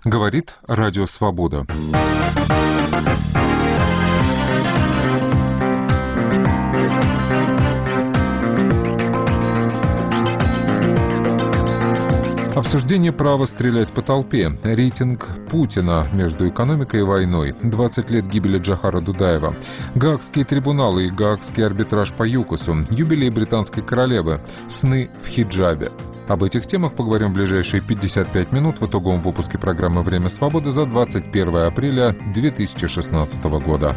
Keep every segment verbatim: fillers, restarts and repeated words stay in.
Говорит Радио Свобода. Обсуждение права стрелять по толпе. Рейтинг Путина между экономикой и войной. двадцать лет гибели Джохара Дудаева. Гаагские трибуналы и гаагский арбитраж по ЮКОСу. Юбилей британской королевы. Сны в хиджабе. Об этих темах поговорим в ближайшие пятьдесят пять минут в итоговом выпуске программы «Время свободы» за двадцать первое апреля две тысячи шестнадцатого года.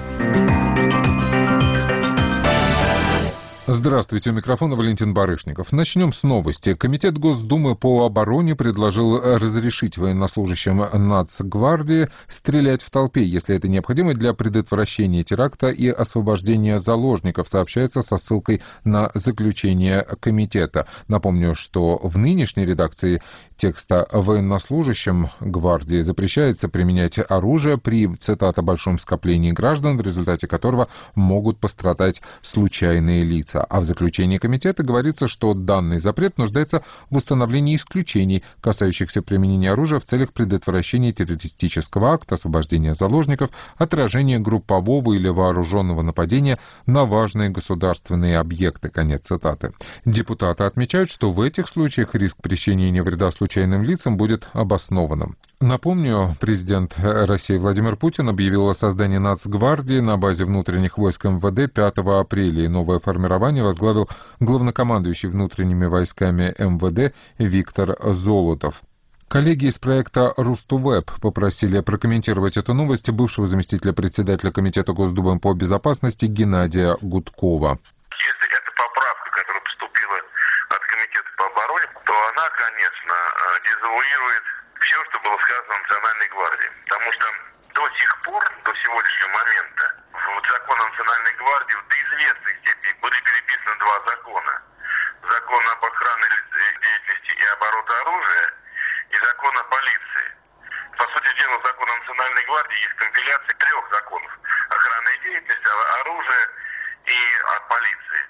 Здравствуйте, у микрофона Валентин Барышников. Начнем с новости. Комитет Госдумы по обороне предложил разрешить военнослужащим Нацгвардии стрелять в толпе, если это необходимо для предотвращения теракта и освобождения заложников, сообщается со ссылкой на заключение комитета. Напомню, что в нынешней редакции текста военнослужащим гвардии запрещается применять оружие при, цитата, большом скоплении граждан, в результате которого могут пострадать случайные лица. А в заключении комитета говорится, что данный запрет нуждается в установлении исключений, касающихся применения оружия в целях предотвращения террористического акта, освобождения заложников, отражения группового или вооруженного нападения на важные государственные объекты. Конец цитаты. Депутаты отмечают, что в этих случаях риск причинения вреда случайным лицам будет обоснованным. Напомню, президент России Владимир Путин объявил о создании Нацгвардии на базе внутренних войск эм вэ дэ пятого апреля, и новое формирование возглавил главнокомандующий внутренними войсками эм вэ дэ Виктор Золотов. Коллеги из проекта Рустувеб попросили прокомментировать эту новость бывшего заместителя председателя Комитета Госдумы по безопасности Геннадия Гудкова. Если это поправка, которая поступила от Комитета по обороне, то она, конечно, дезавуирует все, что было сказано о Национальной гвардии. Потому что до сих пор, до сегодняшнего момента, в закон о Национальной гвардии до известной степени были переписаны два закона. Закон об охране деятельности и оборота оружия и закон о полиции. По сути дела, закон о Национальной гвардии есть компиляция трех законов. Охранной деятельности, оружия и о полиции.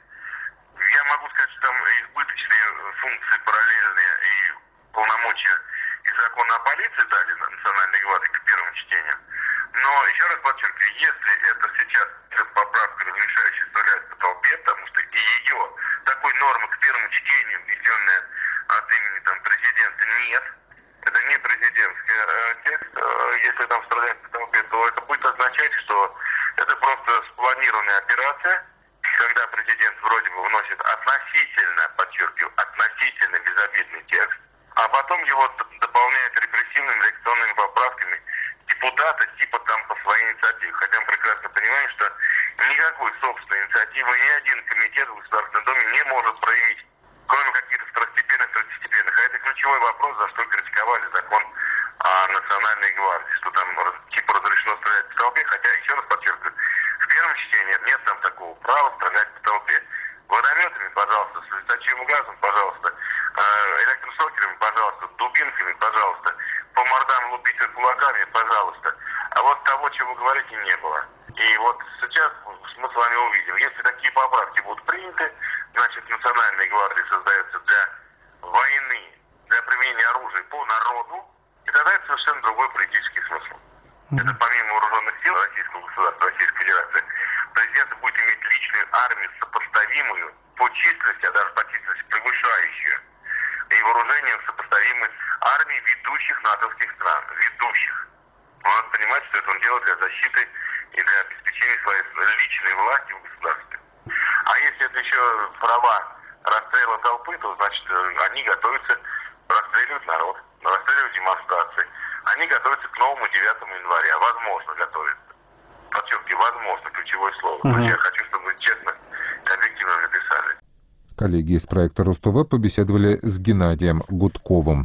Я могу сказать, что там избыточные функции параллельные и полномочия из закона о полиции дали на Национальной гвардии к первому чтению. Но, еще раз подчеркиваю, если это сейчас поправка, разрешающая стрелять по толпе, потому что и ее такой нормы к первому чтению, внесенная от имени там, президента, нет. Это не президентский э, текст. Э, если там стрелять по толпе, то это будет означать, что это просто спланированная операция, когда президент вроде бы вносит относительно, подчеркиваю, относительно безобидный текст, а потом его дополняют репрессивными реакционными поправками депутата типа там по своей инициативе. Хотя мы прекрасно понимаем, что никакой собственной инициативы ни один комитет в Государственном Доме не может проявить, кроме каких-то второстепенных, третьестепенных. А это ключевой вопрос, за что критиковали закон о Национальной гвардии, что там типа разрешено стрелять по толпе, хотя, еще раз подчеркиваю, в первом чтении нет там такого права стрелять по толпе. Водометами, пожалуйста, с летучим газом, пожалуйста, электрошокерами, пожалуйста, дубинками, пожалуйста, по мордам лупить кулаками, пожалуйста. А вот того, чего вы говорите, не было. И вот сейчас мы с вами увидим. Если такие поправки будут приняты, значит, Национальная гвардия создается для войны, для применения оружия по народу, и тогда это совершенно другой политический смысл. Mm-hmm. Это помимо вооруженных сил Российского государства, Российской Федерации, президент будет иметь личную армию, сопоставимую по численности, а даже по численности превышающую, и вооружением сопоставимой армии ведущих натовских стран, ведущих. Он надо понимать, что это он делает для защиты и для обеспечения своей личной власти в государстве. А если это еще права расстрела толпы, то значит они готовятся расстреливать народ, расстреливать демонстрации. Они готовятся к новому девятому января, возможно готовятся. Подчеркиваю, возможно, ключевое слово. Uh-huh. Я хочу, чтобы вы честно и объективно написали. Коллеги из проекта Рустувеб побеседовали с Геннадием Гудковым.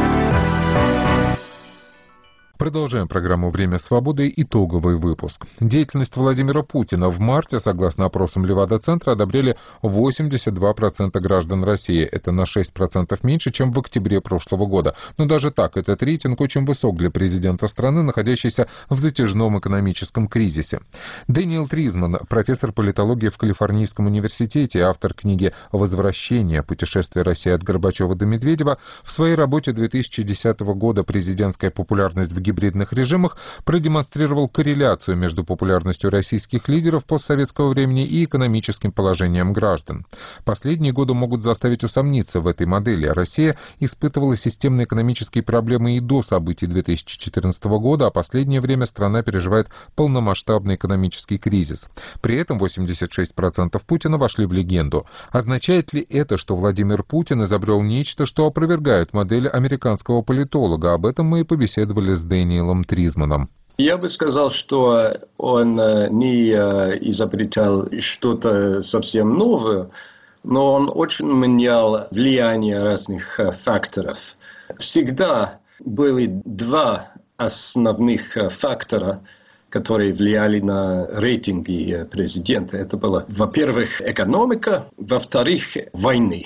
Продолжаем программу «Время свободы». Итоговый выпуск. Деятельность Владимира Путина в марте, согласно опросам Левада-центра, одобряли восемьдесят два процента граждан России. Это на шесть процентов меньше, чем в октябре прошлого года. Но даже так, этот рейтинг очень высок для президента страны, находящейся в затяжном экономическом кризисе. Дэниел Тризман, профессор политологии в Калифорнийском университете и автор книги «Возвращение. Путешествие России от Горбачева до Медведева», в своей работе две тысячи десятого года «Президентская популярность в гибридных режимах продемонстрировал корреляцию между популярностью российских лидеров постсоветского времени и экономическим положением граждан. Последние годы могут заставить усомниться в этой модели. Россия испытывала системные экономические проблемы и до событий две тысячи четырнадцатого года, а последнее время страна переживает полномасштабный экономический кризис. При этом восемьдесят шесть процентов Путина вошли в легенду. Означает ли это, что Владимир Путин изобрел нечто, что опровергает модель американского политолога? Об этом мы и побеседовали с Дэниелом Тризманом. Я бы сказал, что он не изобретал что-то совсем новое, но он очень менял влияние разных факторов. Всегда были два основных фактора, которые влияли на рейтинги президента. Это было, во-первых, экономика, во-вторых, войны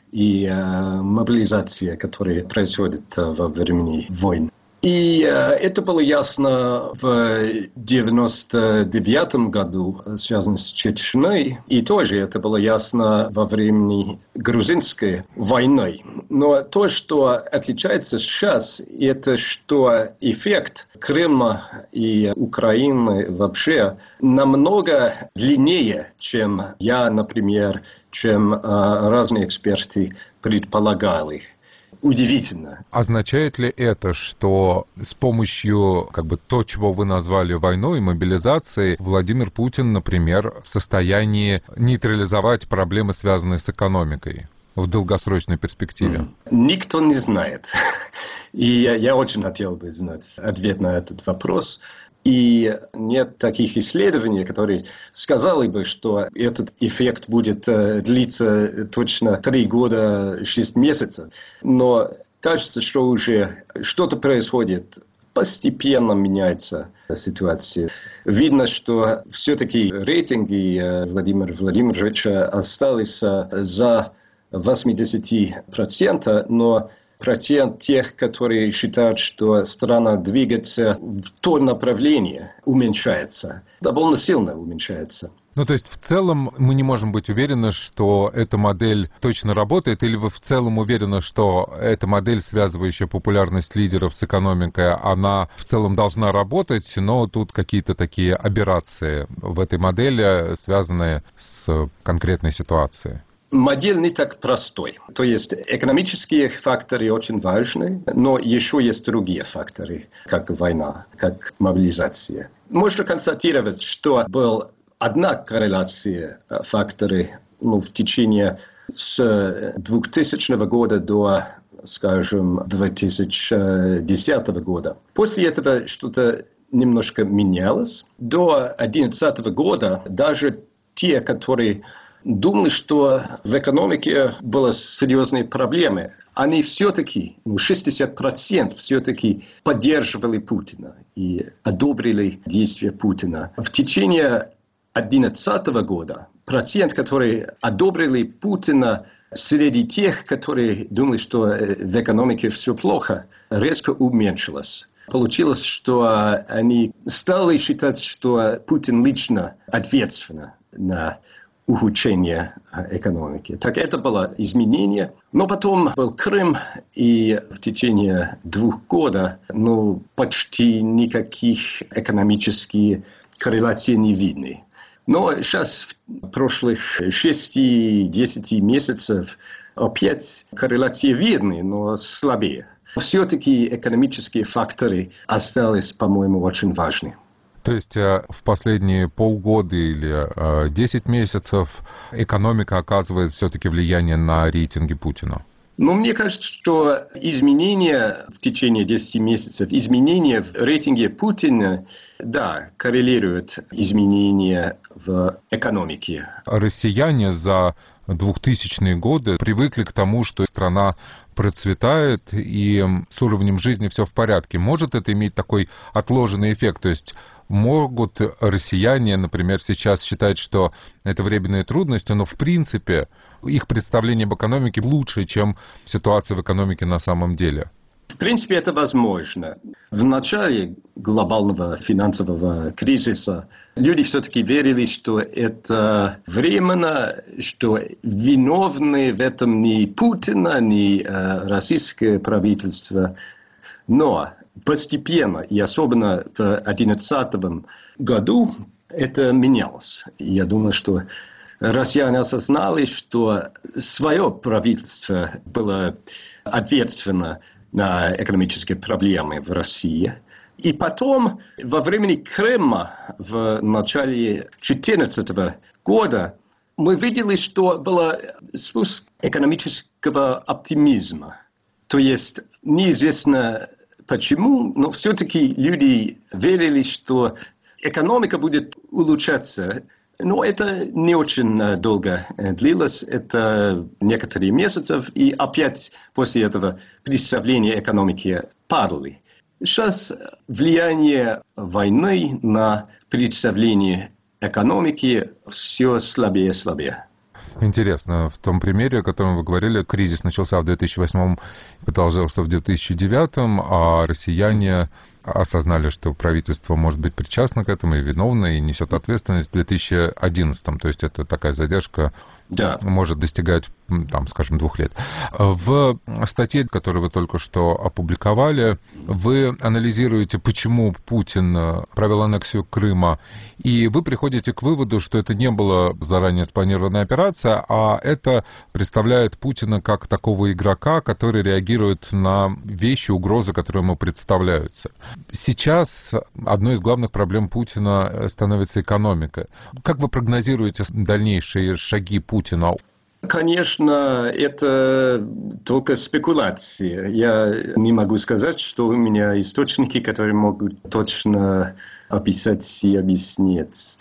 и э, мобилизация, которая происходит э, во время войн. И э, это было ясно в девяносто девятом году, связано с Чечней, и тоже это было ясно во время грузинской войны. Но то, что отличается сейчас, это что эффект Крыма и Украины вообще намного длиннее, чем я, например, чем э, разные эксперты предполагали. Удивительно. Означает ли это, что с помощью как бы то, чего вы назвали войной, мобилизацией, Владимир Путин, например, в состоянии нейтрализовать проблемы, связанные с экономикой в долгосрочной перспективе? Никто не знает. И я, я очень хотел бы знать ответ на этот вопрос. И нет таких исследований, которые сказали бы, что этот эффект будет э, длиться точно три года, шесть месяцев. Но кажется, что уже что-то происходит. Постепенно меняется ситуация. Видно, что все-таки рейтинги э, Владимира Владимировича остались э, за восемьдесят процентов, но процент тех, которые считают, что страна двигается в то направление, уменьшается. Довольно сильно уменьшается. Ну, то есть, в целом, мы не можем быть уверены, что эта модель точно работает, или вы в целом уверены, что эта модель, связывающая популярность лидеров с экономикой, она в целом должна работать, но тут какие-то такие аберрации в этой модели, связанные с конкретной ситуацией? Модель не так простой. То есть экономические факторы очень важны, но еще есть другие факторы, как война, как мобилизация. Можно констатировать, что была одна корреляция факторов ну, в течение с двухтысячного года до, скажем, две тысячи десятого года. После этого что-то немножко менялось. До две тысячи одиннадцатого года даже те, которые думали, что в экономике были серьезные проблемы. Они все-таки, ну, шестьдесят процентов все-таки поддерживали Путина и одобрили действия Путина. В течение две тысячи одиннадцатого года процент, который одобрили Путина среди тех, которые думали, что в экономике все плохо, резко уменьшилось. Получилось, что они стали считать, что Путин лично ответственен на ухудшение экономики. Так это было изменение. Но потом был Крым, и в течение двух лет ну, почти никаких экономических корреляций не видны. Но сейчас в прошлых шести-десяти месяцев опять корреляции видны, но слабее. Все-таки экономические факторы остались, по-моему, очень важны. То есть в последние полгода или десять месяцев экономика оказывает все-таки влияние на рейтинги Путина? Ну, мне кажется, что изменения в течение десяти месяцев, изменения в рейтинге Путина, да, коррелируют изменения в экономике. Россияне за двухтысячные годы привыкли к тому, что страна процветает и с уровнем жизни все в порядке. Может это иметь такой отложенный эффект? То есть могут россияне, например, сейчас считать, что это временные трудности, но в принципе их представление об экономике лучше, чем ситуация в экономике на самом деле? В принципе, это возможно. В начале глобального финансового кризиса люди все-таки верили, что это временно, что виновны в этом не Путин, не э, российское правительство. Но постепенно, и особенно в две тысячи одиннадцатом году, это менялось. Я думаю, что россияне осознали, что свое правительство было ответственно на экономические проблемы в России. И потом, во время Крыма, в начале две тысячи четырнадцатого года, мы видели, что был спуск экономического оптимизма. То есть, неизвестно почему, но все-таки люди верили, что экономика будет улучшаться. Но это не очень долго длилось, это некоторые месяцы, и опять после этого представления экономики падали. Сейчас влияние войны на представление экономики все слабее и слабее. Интересно, в том примере, о котором вы говорили, кризис начался в две тысячи восьмом, продолжался в две тысячи девятом, а россияне осознали, что правительство может быть причастно к этому и виновно, и несет ответственность в две тысячи одиннадцатом. То есть это такая задержка, да, может достигать, там, скажем, двух лет. В статье, которую вы только что опубликовали, вы анализируете, почему Путин провел аннексию Крыма, и вы приходите к выводу, что это не была заранее спланированная операция, а это представляет Путина как такого игрока, который реагирует на вещи, угрозы, которые ему представляются. Сейчас одной из главных проблем Путина становится экономика. Как вы прогнозируете дальнейшие шаги Путина? Конечно, это только спекуляции. Я не могу сказать, что у меня источники, которые могут точно описать и объяснить.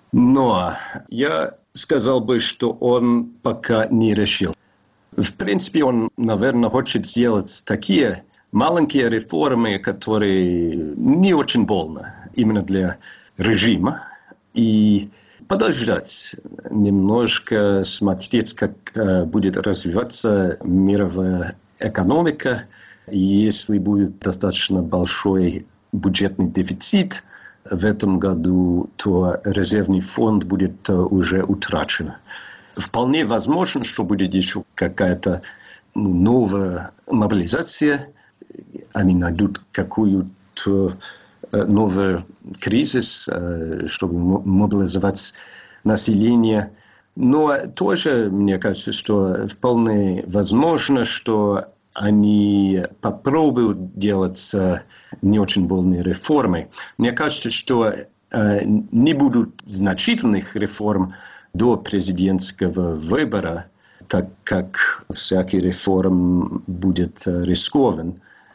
Но я сказал бы, что он пока не решил. В принципе, он, наверное, хочет сделать такие маленькие реформы, которые не очень больно именно для режима. И подождать, немножко смотреть, как э, будет развиваться мировая экономика. И если будет достаточно большой бюджетный дефицит в этом году, то резервный фонд будет э, уже утрачен. Вполне возможно, что будет еще какая-то ну, новая мобилизация. Они найдут какую-то новый кризис, чтобы мобилизовать население. Но тоже, мне кажется, что вполне возможно, что они попробуют делать не очень больные реформы. Мне кажется, что не будут значительных реформ до президентского выбора, так как всякий реформ будет рискован.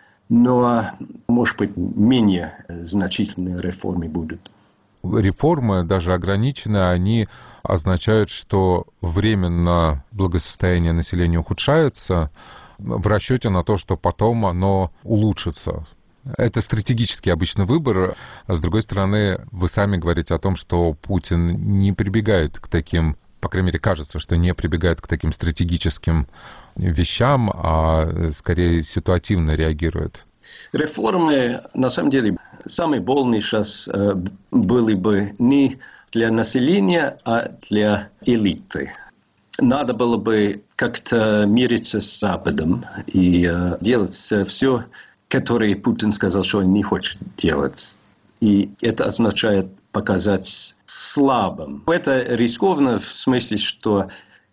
Но, может быть, менее значительные реформы будут. Реформы, даже ограниченные, они означают, что временно благосостояние населения ухудшается в расчете на то, что потом оно улучшится. Это стратегический обычный выбор. А с другой стороны, вы сами говорите о том, что Путин не прибегает к таким, по крайней мере, кажется, что не прибегает к таким стратегическим вещам, а скорее ситуативно реагирует. Реформы, на самом деле, самые больные сейчас э, были бы не для населения, а для элиты. Надо было бы как-то мириться с Западом и э, делать все, которое Путин сказал, что он не хочет делать. И это означает показать слабым. Это рискованно в смысле, что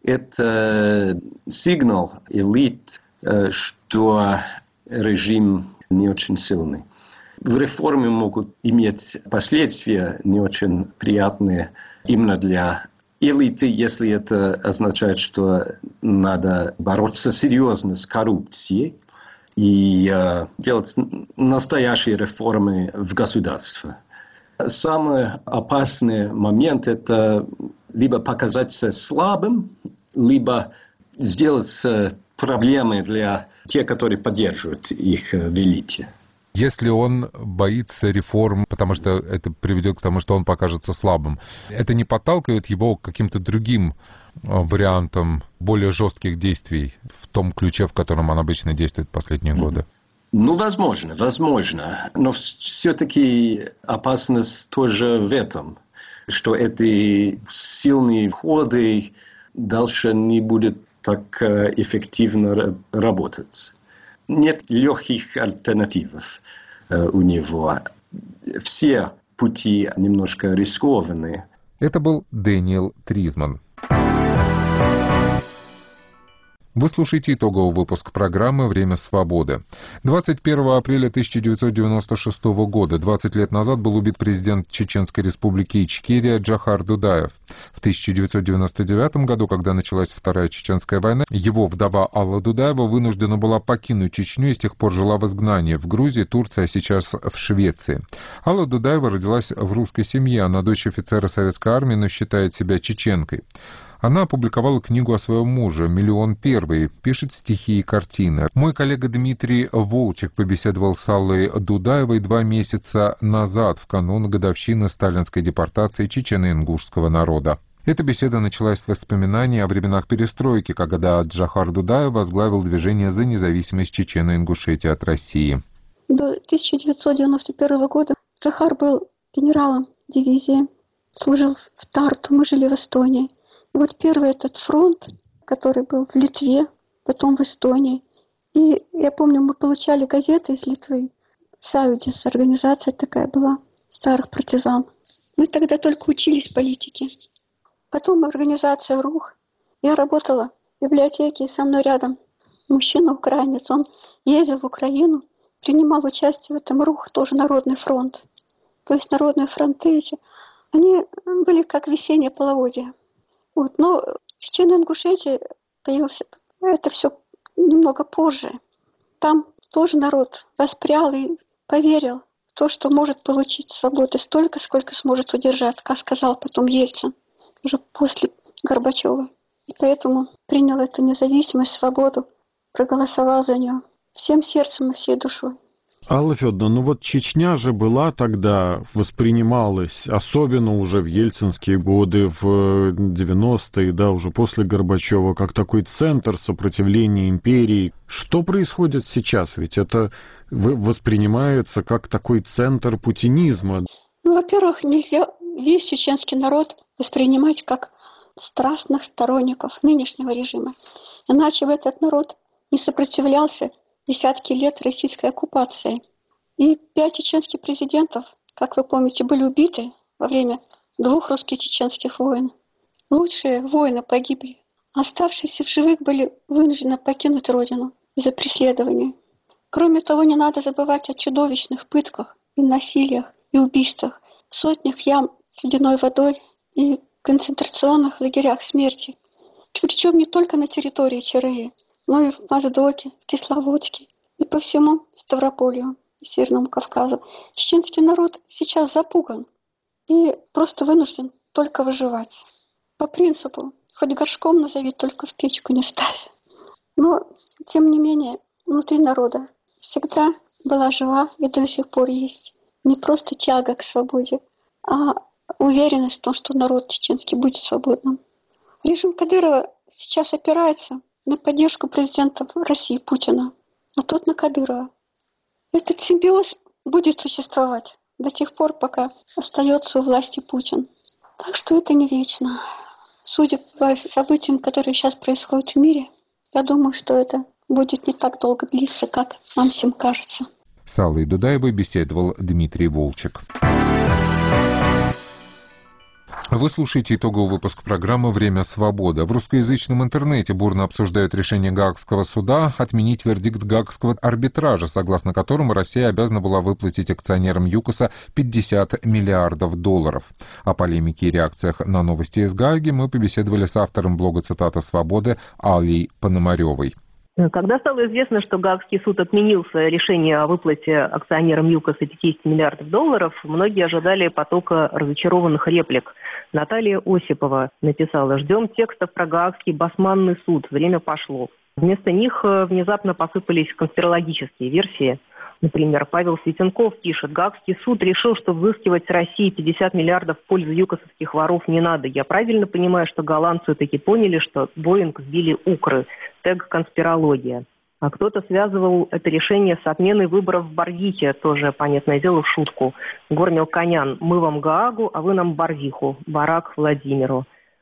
это сигнал элит, что режим не очень сильный. Реформы могут иметь последствия не очень приятные именно для элиты, если это означает, что надо бороться серьезно с коррупцией и э, делать настоящие реформы в государстве. Самый опасный момент – это либо показаться слабым, либо сделать проблемы для тех, которые поддерживают их величие. Если он боится реформ, потому что это приведет к тому, что он покажется слабым, это не подталкивает его к каким-то другим вариантам более жестких действий в том ключе, в котором он обычно действует последние годы? Ну, возможно, возможно. Но все-таки опасность тоже в этом, что эти сильные входы дальше не будут так эффективно работать. Нет легких альтернатив. у него. Все пути немножко рискованные. Это был Дэниел Тризман. Вы слушаете итоговый выпуск программы «Время свободы». двадцать первого апреля тысяча девятьсот девяносто шестого года, двадцать лет назад, был убит президент Чеченской республики Ичкерия Джохар Дудаев. В тысяча девятьсот девяносто девятом году, когда началась Вторая Чеченская война, его вдова Алла Дудаева вынуждена была покинуть Чечню и с тех пор жила в изгнании в Грузии, Турции, а сейчас в Швеции. Алла Дудаева родилась в русской семье, она дочь офицера советской армии, но считает себя чеченкой. Она опубликовала книгу о своем муже «Миллион первый», пишет стихи и картины. Мой коллега Дмитрий Волчек побеседовал с Аллой Дудаевой два месяца назад, в канун годовщины сталинской депортации чечено-ингушского народа. Эта беседа началась с воспоминаний о временах перестройки, когда Джохар Дудаев возглавил движение за независимость Чечено-Ингушетии от России. До тысяча девятьсот девяносто первого года Джохар был генералом дивизии, служил в Тарту, мы жили в Эстонии. Вот первый этот фронт, который был в Литве, потом в Эстонии. И я помню, мы получали газеты из Литвы. Саюдис, организация такая была, старых партизан. Мы тогда только учились политике. Потом организация РУХ. Я работала в библиотеке, со мной рядом мужчина-украинец. Он ездил в Украину, принимал участие в этом РУХ, тоже Народный фронт. То есть народные фронты эти, они были как весеннее половодье. Вот, но в Чечено-Ингушетии появился это все немного позже. Там тоже народ воспрял и поверил в то, что может получить свободу столько, сколько сможет удержать, как сказал потом Ельцин, уже после Горбачева. И поэтому принял эту независимость, свободу, проголосовал за нее всем сердцем и всей душой. Алла Федоровна, ну вот Чечня же была тогда, воспринималась, особенно уже в ельцинские годы, в девяностые, да, уже после Горбачева, как такой центр сопротивления империи. Что происходит сейчас? Ведь это воспринимается как такой центр путинизма. Ну, во-первых, нельзя весь чеченский народ воспринимать как страстных сторонников нынешнего режима. Иначе бы этот народ не сопротивлялся десятки лет российской оккупации. И пять чеченских президентов, как вы помните, были убиты во время двух русско-чеченских войн. Лучшие воины погибли. Оставшиеся в живых были вынуждены покинуть родину из-за преследования. Кроме того, не надо забывать о чудовищных пытках и насилиях и убийствах, сотнях ям с ледяной водой и концентрационных лагерях смерти. Причем не только на территории ЧРИ, но и в Моздоке, в Кисловодске и по всему Ставрополью и Северному Кавказу. Чеченский народ сейчас запуган и просто вынужден только выживать. По принципу, хоть горшком назови, только в печку не ставь. Но, тем не менее, внутри народа всегда была жива и до сих пор есть не просто тяга к свободе, а уверенность в том, что народ чеченский будет свободным. Режим Кадырова сейчас опирается на поддержку президента России Путина, а тот на Кадырова. Этот симбиоз будет существовать до тех пор, пока остается у власти Путин. Так что это не вечно. Судя по событиям, которые сейчас происходят в мире, я думаю, что это будет не так долго длиться, как нам всем кажется. С Аллой Дудаевой беседовал Дмитрий Волчек. Вы слушаете итоговый выпуск программы «Время свободы». В русскоязычном интернете бурно обсуждают решение Гаагского суда отменить вердикт Гаагского арбитража, согласно которому Россия обязана была выплатить акционерам ЮКОСа пятьдесят миллиардов долларов. О полемике и реакциях на новости из Гааги мы побеседовали с автором блога «Цитата свободы» Аллой Пономаревой. Когда стало известно, что Гаагский суд отменил решение о выплате акционерам ЮКОСа пятьдесят миллиардов долларов, многие ожидали потока разочарованных реплик. Наталья Осипова написала: «Ждем текстов про Гаагский басманный суд. Время пошло». Вместо них внезапно посыпались конспирологические версии. Например, Павел Светенков пишет: «Гаагский суд решил, что взыскивать с России пятьдесят миллиардов в пользу юкосовских воров не надо. Я правильно понимаю, что голландцы таки поняли, что Боинг сбили укры? Тег конспирология». А кто-то связывал это решение с отменой выборов в Барвихе, тоже, понятное дело, в шутку. Гор Мелконян: «Мы вам Гаагу, а вы нам Барвиху». Барак Владимиру.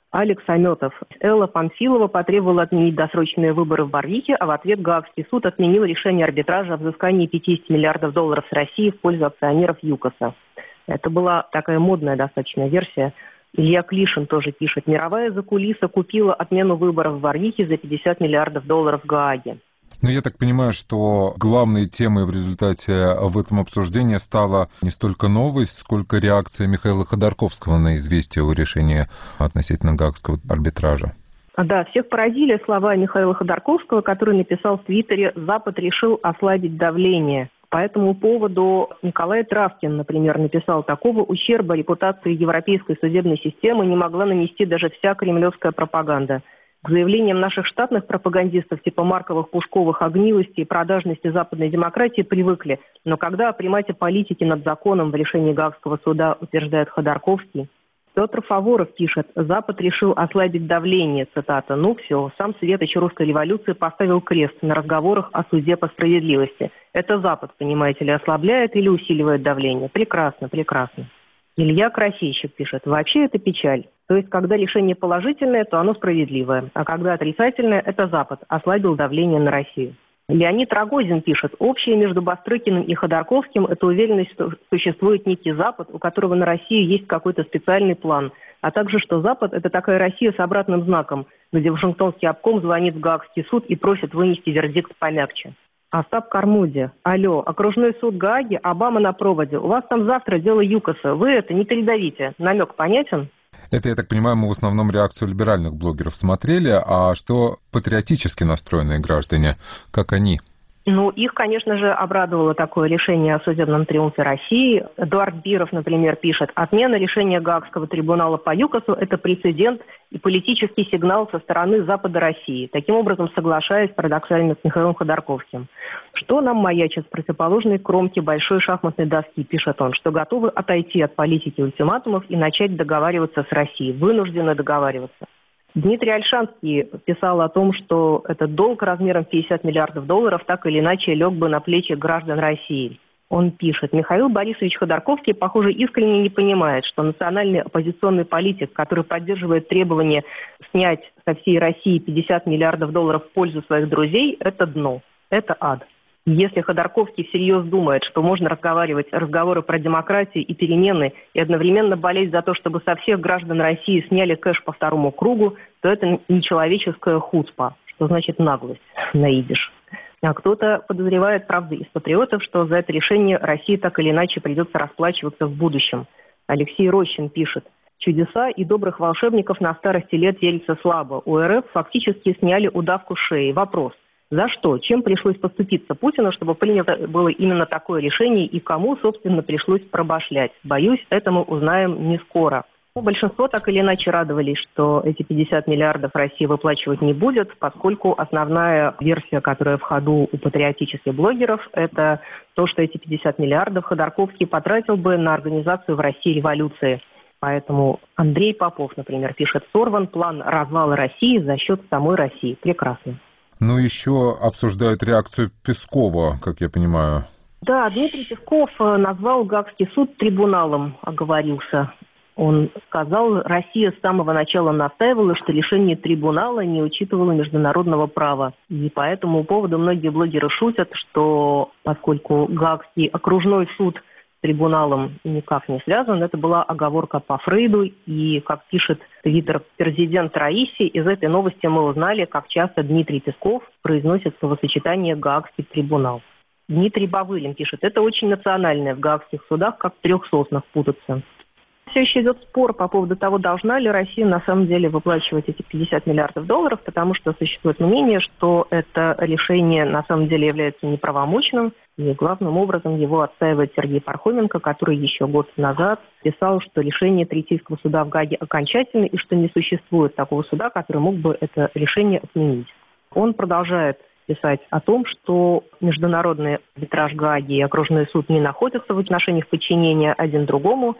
Алекс Аметов. Элла Памфилова потребовала отменить досрочные выборы в Барвихе, а в ответ Гаагский суд отменил решение арбитража о взыскании пятьдесят миллиардов долларов с России в пользу акционеров ЮКОСа. Это была такая модная достаточно версия. Илья Клишин тоже пишет. Мировая закулиса купила отмену выборов в Барвихе за пятьдесят миллиардов долларов в Гааге. Но я так понимаю, что главной темой в результате в этом обсуждении стала не столько новость, сколько реакция Михаила Ходорковского на известие о решении относительно гаагского арбитража. Да, всех поразили слова Михаила Ходорковского, который написал в Твиттере: «Запад решил ослабить давление». По этому поводу Николай Травкин, например, написал: «Такого ущерба репутации европейской судебной системы не могла нанести даже вся кремлевская пропаганда. К заявлениям наших штатных пропагандистов типа Марковых, Пушковых о гнилости и продажности западной демократии привыкли. Но когда о примате политики над законом в решении Гаагского суда утверждает Ходорковский». Петр Фаворов пишет: «Запад решил ослабить давление», цитата. «Ну все, сам светоч русской революции поставил крест на разговорах о суде по справедливости. Это Запад, понимаете ли, ослабляет или усиливает давление. Прекрасно, прекрасно». Илья Красильщик пишет: «Вообще это печаль. То есть, когда решение положительное, то оно справедливое. А когда отрицательное, это Запад ослабил давление на Россию». Леонид Рогозин пишет: «Общее между Бастрыкиным и Ходорковским – это уверенность, что существует некий Запад, у которого на Россию есть какой-то специальный план, а также, что Запад – это такая Россия с обратным знаком, где Вашингтонский обком звонит в Гаагский суд и просит вынести вердикт помягче». Остап Кармуди: «Алло, окружной суд Гааги, Обама на проводе. У вас там завтра дело ЮКОСа. Вы это не передавите. Намек понятен?» Это, я так понимаю, мы в основном реакцию либеральных блогеров смотрели, а что патриотически настроенные граждане, как они? Ну, их, конечно же, обрадовало такое решение о судебном триумфе России. Эдуард Биров, например, пишет: «Отмена решения Гаагского трибунала по ЮКОСу – это прецедент и политический сигнал со стороны Запада России, таким образом соглашаясь парадоксально с Михаилом Ходорковским. Что нам маячит с противоположной кромки большой шахматной доски, пишет он, что готовы отойти от политики ультиматумов и начать договариваться с Россией, вынуждены договариваться». Дмитрий Ольшанский писал о том, что этот долг размером пятьдесят миллиардов долларов так или иначе лег бы на плечи граждан России. Он пишет: «Михаил Борисович Ходорковский, похоже, искренне не понимает, что национальный оппозиционный политик, который поддерживает требование снять со всей России пятьдесят миллиардов долларов в пользу своих друзей, это дно, это ад». Если Ходорковский всерьез думает, что можно разговаривать разговоры про демократию и перемены и одновременно болеть за то, чтобы со всех граждан России сняли кэш по второму кругу, то это нечеловеческая хуцпа, что значит наглость на идиш. А кто-то подозревает, правда, из патриотов, что за это решение России так или иначе придется расплачиваться в будущем. Алексей Рощин пишет: «Чудеса и добрых волшебников на старости лет верится слабо. У РФ фактически сняли удавку с шеи. Вопрос: за что? Чем пришлось поступиться Путину, чтобы принято было именно такое решение, и кому, собственно, пришлось пробашлять? Боюсь, это мы узнаем не скоро». Большинство так или иначе радовались, что эти пятьдесят миллиардов Россия выплачивать не будет, поскольку основная версия, которая в ходу у патриотических блогеров, это то, что эти пятьдесят миллиардов Ходорковский потратил бы на организацию в России революции. Поэтому Андрей Попов, например, пишет: «Сорван план развала России за счет самой России». Прекрасно. Ну, еще обсуждают реакцию Пескова, как я понимаю. Да, Дмитрий Песков назвал Гаагский суд трибуналом, оговорился. Он сказал: «Россия с самого начала настаивала, что решение трибунала не учитывало международного права». И по этому поводу многие блогеры шутят, что поскольку Гаагский окружной суд с трибуналом никак не связан, это была оговорка по Фрейду. И, как пишет твиттер-президент Раиси, из этой новости мы узнали, как часто Дмитрий Песков произносит словосочетание «Гаагский трибунал». Дмитрий Бавылин пишет: «Это очень национальное в гаагских судах, как в трех соснах путаться». Все еще идет спор по поводу того, должна ли Россия на самом деле выплачивать эти пятьдесят миллиардов долларов, потому что существует мнение, что это решение на самом деле является неправомочным, и главным образом его отстаивает Сергей Пархоменко, который еще год назад писал, что решение Третейского суда в Гааге окончательно, и что не существует такого суда, который мог бы это решение отменить. Он продолжает писать о том, что международный арбитраж Гааги и окружной суд не находятся в отношениях подчинения один другому,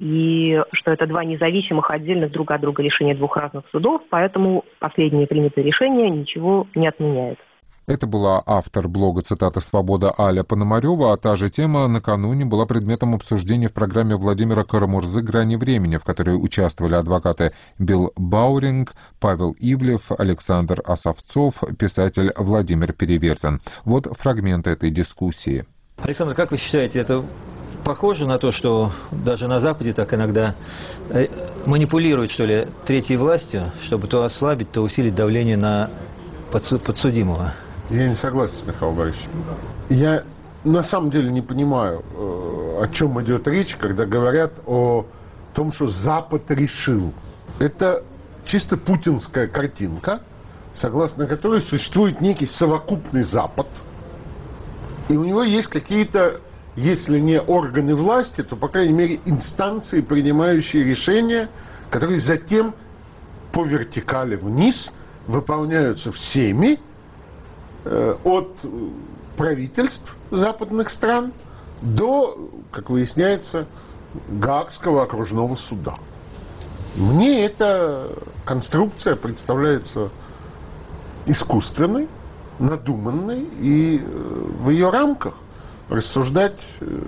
и что это два независимых, отдельных друг от друга решения двух разных судов, поэтому последнее принятое решение ничего не отменяет. Это была автор блога «Цитата Свобода» Аля Пономарева, а та же тема накануне была предметом обсуждения в программе Владимира Карамурзы «Грани времени», в которой участвовали адвокаты Билл Бауринг, Павел Ивлев, Александр Осовцов, писатель Владимир Переверзин. Вот фрагмент этой дискуссии. Александр, как вы считаете, это похоже на то, что даже на Западе так иногда манипулируют, что ли, третьей властью, чтобы то ослабить, то усилить давление на подсудимого? Я не согласен с Михаилом Борисовичем. Я на самом деле не понимаю, о чем идет речь, когда говорят о том, что Запад решил. Это чисто путинская картинка, согласно которой существует некий совокупный Запад, и у него есть какие-то, если не органы власти, то, по крайней мере, инстанции, принимающие решения, которые затем по вертикали вниз выполняются всеми, от правительств западных стран до, как выясняется, Гаагского окружного суда. Мне эта конструкция представляется искусственной, надуманной, и в ее рамках рассуждать,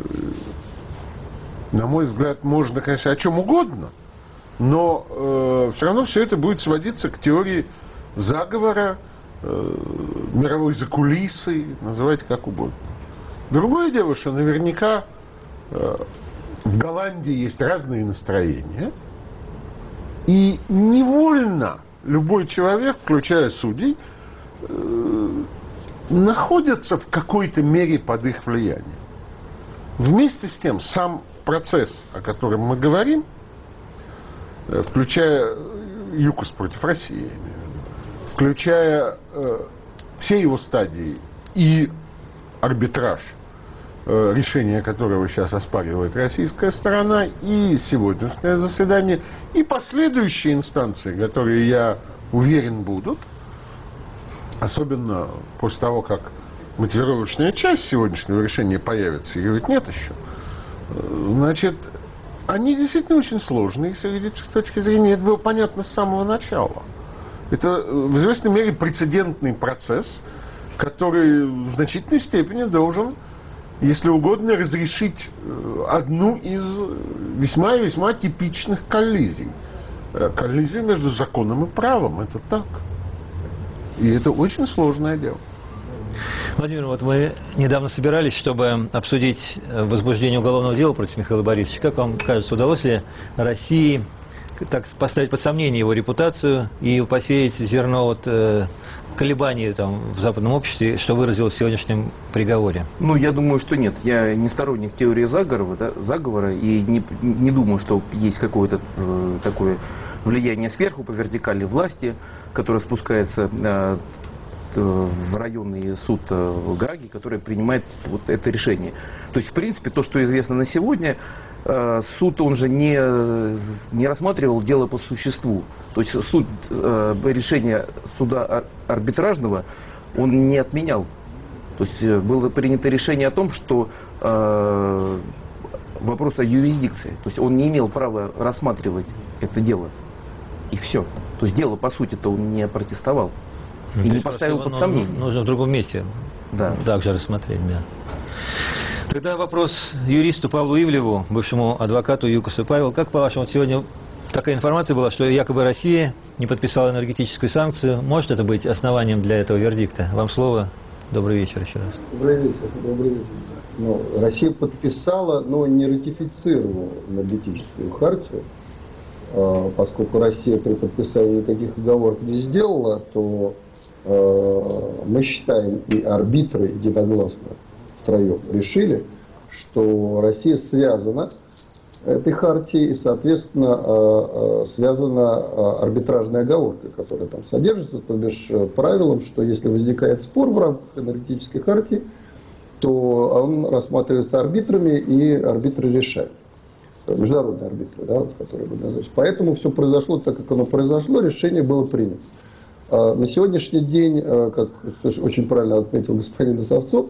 на мой взгляд, можно, конечно, о чем угодно, но э, все равно все это будет сводиться к теории заговора, мировой закулисой, называйте как угодно. Другое дело, что наверняка э, в Голландии есть разные настроения, и невольно любой человек, включая судей, э, находится в какой-то мере под их влиянием. Вместе с тем, сам процесс, о котором мы говорим, э, включая ЮКОС против России, я имею в виду, включая э, все его стадии и арбитраж, э, решение которого сейчас оспаривает российская сторона, и сегодняшнее заседание, и последующие инстанции, которые, я уверен, будут, особенно после того, как мотивировочная часть сегодняшнего решения появится, ее ведь нет еще, э, значит, они действительно очень сложные с юридической точки зрения, это было понятно с самого начала. Это в известной мере прецедентный процесс, который в значительной степени должен, если угодно, разрешить одну из весьма и весьма типичных коллизий. Коллизию между законом и правом. Это так. И это очень сложное дело. Владимир, вот мы недавно собирались, чтобы обсудить возбуждение уголовного дела против Михаила Борисовича. Как вам кажется, удалось ли России так поставить под сомнение его репутацию и посеять зерно вот, э, колебаний там, в западном обществе, что выразилось в сегодняшнем приговоре? Ну, я думаю, что нет. Я не сторонник теории заговора, да, заговора и не, не думаю, что есть какое-то э, такое влияние сверху по вертикали власти, которое спускается э, в районный суд в Гааге, который принимает вот это решение. То есть, в принципе, то, что известно на сегодня, суд, он же не, не рассматривал дело по существу. То есть суд, решение суда арбитражного он не отменял. То есть было принято решение о том, что э, вопрос о юрисдикции. То есть он не имел права рассматривать это дело. И все. То есть дело, по сути-то, он не протестовал. И не поставил под сомнение. Нужно в другом месте да. также рассмотреть, да. Тогда вопрос юристу Павлу Ивлеву, бывшему адвокату ЮКОСа. Павел, как по-вашему, сегодня такая информация была, что якобы Россия не подписала энергетическую санкцию. Может это быть основанием для этого вердикта? Вам слово. Добрый вечер еще раз. Добрый вечер. Добрый вечер. Ну, Россия подписала, но не ратифицировала энергетическую хартию. Поскольку Россия при подписании таких договоров не сделала, то э, мы считаем, и арбитры единогласно втроем решили, что Россия связана этой хартией и, соответственно, э, э, связана э, арбитражной оговоркой, которая там содержится, то бишь правилом, что если возникает спор в рамках энергетической хартии, то он рассматривается арбитрами, и арбитры решают. Международные арбитры, да, вот, которые мы называем. Поэтому все произошло так, как оно произошло, решение было принято. А на сегодняшний день, как очень правильно отметил господин Осовцов,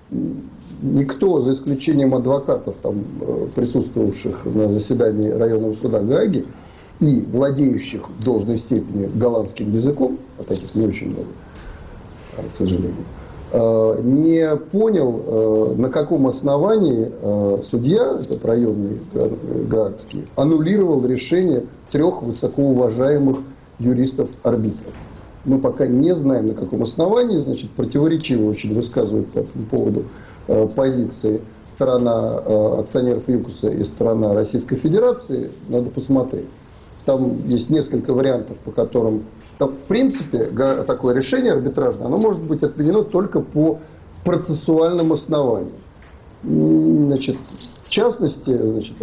никто, за исключением адвокатов, там, присутствовавших на заседании районного суда Гааги и владеющих в должной степени голландским языком, а таких не очень много, к сожалению, не понял, на каком основании судья, этот районный гаагский, аннулировал решение трех высокоуважаемых юристов-арбитров. Мы пока не знаем, на каком основании, значит, противоречиво очень высказывает по этому поводу позиции сторона акционеров ЮКОСа и сторона Российской Федерации. Надо посмотреть. Там есть несколько вариантов, по которым, там, в принципе, такое решение арбитражное, оно может быть отменено только по процессуальным основаниям. Значит, в частности, значит,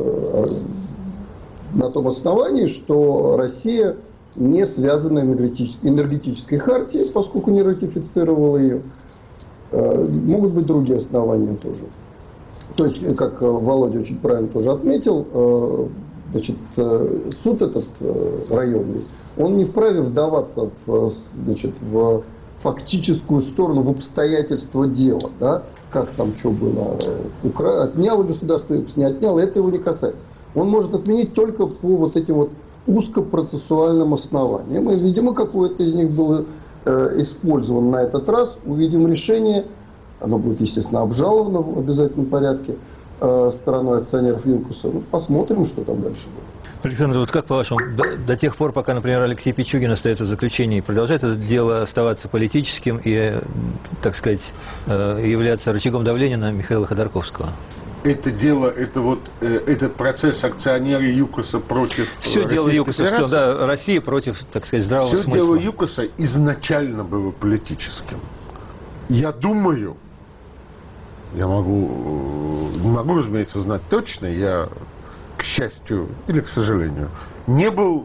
на том основании, что Россия не связана энергетической хартией, поскольку не ратифицировала ее. Могут быть другие основания тоже. То есть, как Володя очень правильно тоже отметил, значит, суд этот районный, он не вправе вдаваться в, значит, в фактическую сторону, в обстоятельства дела, да, как там что было, укра... отняло государство, не отняло, это его не касается. Он может отменить только по вот этим вот узкопроцессуальным основаниям. И, видимо, какое-то из них было э, использовано на этот раз. Увидим решение, оно будет, естественно, обжаловано в обязательном порядке э, стороной акционеров ЮКОСа. Ну, посмотрим, что там дальше будет. Александр, вот как по-вашему, до, до тех пор, пока, например, Алексей Пичугин остается в заключении, продолжает это дело оставаться политическим и, так сказать, э, являться рычагом давления на Михаила Ходорковского? Это дело, это вот э, этот процесс акционеры ЮКОСа против все дело ЮКОСа, все, да, Россия против, так сказать, здравого все смысла. Все дело ЮКОСа изначально было политическим. Я думаю, я могу, не могу, разумеется, знать точно, я, к счастью или к сожалению, не был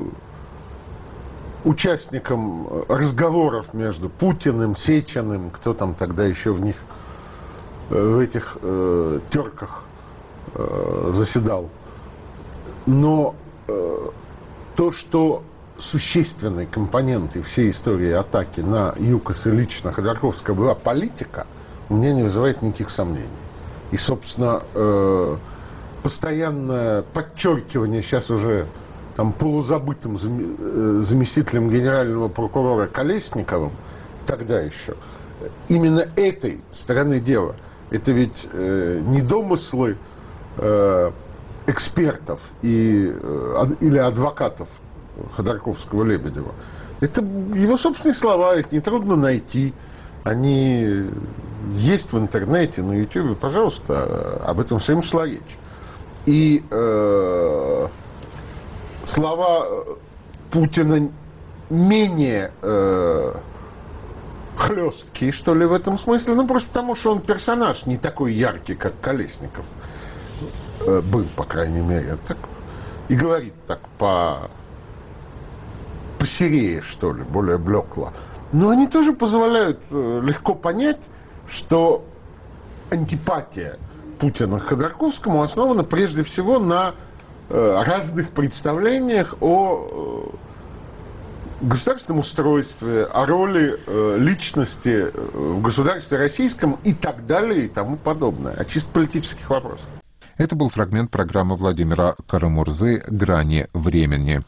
участником разговоров между Путиным, Сечиным, кто там тогда еще в них в этих э, терках э, заседал. Но э, то, что существенной компонентой всей истории атаки на ЮКОС и лично Ходорковского была политика, у меня не вызывает никаких сомнений. И, собственно, э, постоянное подчеркивание сейчас уже там полузабытым заместителем генерального прокурора Колесниковым, тогда еще, именно этой стороны дела. Это ведь э, не домыслы э, экспертов и, э, или адвокатов Ходорковского-Лебедева. Это его собственные слова, их нетрудно найти. Они есть в интернете, на ютубе, пожалуйста, об этом всем шла речь. И э, слова Путина менее э, хлесткий, что ли, в этом смысле, ну, просто потому, что он персонаж не такой яркий, как Колесников э, был, по крайней мере, так, и говорит так по посерее, что ли, более блекло. Но они тоже позволяют э, легко понять, что антипатия Путина к Ходорковскому основана прежде всего на э, разных представлениях о э, государственном устройстве, о роли э, личности в государстве российском и так далее и тому подобное, о чисто политических вопросах. Это был фрагмент программы Владимира Карамурзы «Грани времени».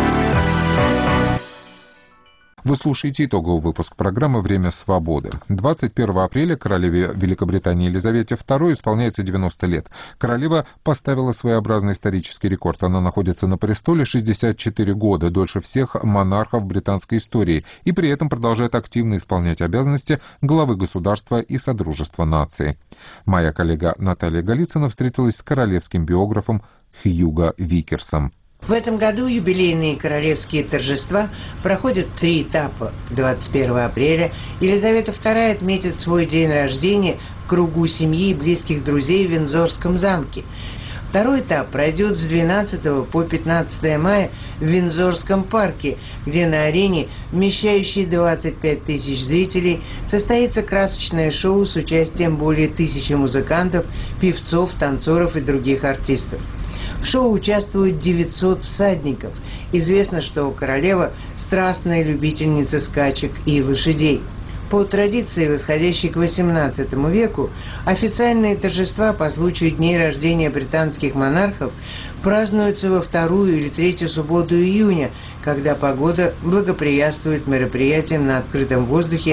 Вы слушаете итоговый выпуск программы «Время свободы». двадцать первого апреля королеве Великобритании Елизавете второй исполняется девяносто лет. Королева поставила своеобразный исторический рекорд. Она находится на престоле шестьдесят четыре года, дольше всех монархов британской истории, и при этом продолжает активно исполнять обязанности главы государства и Содружества наций. Моя коллега Наталья Голицына встретилась с королевским биографом Хьюго Викерсом. В этом году юбилейные королевские торжества проходят три этапа. двадцать первого апреля Елизавета вторая отметит свой день рождения в кругу семьи и близких друзей в Виндзорском замке. Второй этап пройдет с двенадцатого по пятнадцатое мая в Виндзорском парке, где на арене, вмещающей двадцать пять тысяч зрителей, состоится красочное шоу с участием более тысячи музыкантов, певцов, танцоров и других артистов. В шоу участвуют девятьсот всадников. Известно, что королева – страстная любительница скачек и лошадей. По традиции, восходящей к восемнадцатому веку, официальные торжества по случаю дней рождения британских монархов празднуются во вторую или третью субботу июня, когда погода благоприятствует мероприятиям на открытом воздухе